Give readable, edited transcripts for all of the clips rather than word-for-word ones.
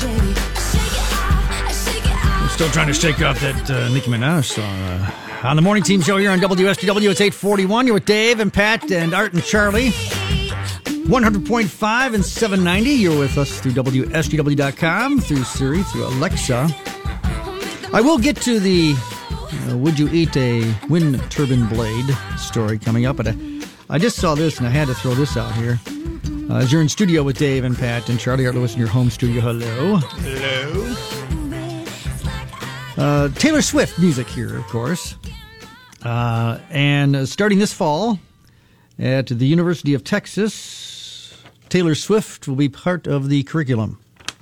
We're still trying to shake off that Nicki Minaj song. On the morning team show here on WSTW, it's 8:41. You're with Dave and Pat and Art and Charlie. 100.5 and 790. You're with us through WSTW.com, through Siri, through Alexa. I will get to the would you eat a wind turbine blade story coming up, but I just saw this and I had to throw this out here. As you're in studio with Dave and Pat and Charlie, Art Lewis in your home studio. Hello. Hello. Taylor Swift music here, of course. And starting this fall at the University of Texas, Taylor Swift will be part of the curriculum.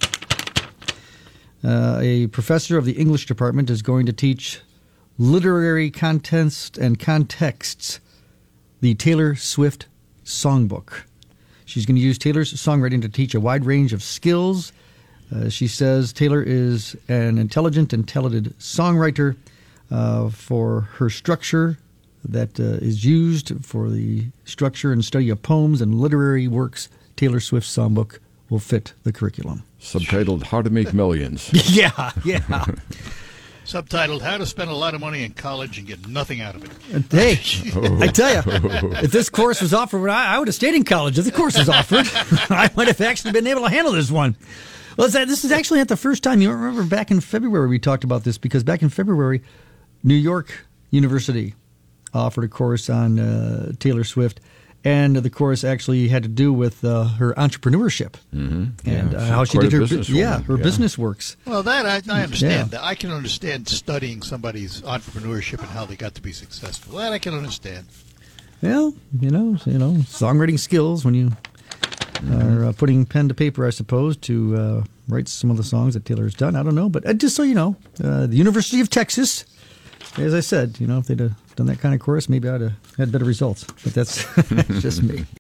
A professor of the English department is going to teach literary contents and contexts, the Taylor Swift Songbook. She's going to use Taylor's songwriting to teach a wide range of skills. She says Taylor is an intelligent and talented songwriter. For her structure that is used for the structure and study of poems and literary works, Taylor Swift's songbook will fit the curriculum. Subtitled How to Make Millions. Yeah. Subtitled How to Spend a Lot of Money in College and Get Nothing Out of It. Hey, I tell you, if this course was offered, I would have stayed in college. If the course was offered, I might have actually been able to handle this one. Well, this is actually not the first time. You remember back in February we talked about this, because back in February, New York University offered a course on Taylor Swift, and the course actually had to do with her entrepreneurship and how she did her business works. Well, that I understand. I can understand studying somebody's entrepreneurship and how they got to be successful. That I can understand. Well, songwriting skills when you are putting pen to paper, I suppose, to write some of the songs that Taylor has done. I don't know, but just so you know, the University of Texas. As I said, if they'd have done that kind of course, maybe I'd have had better results. But that's just me.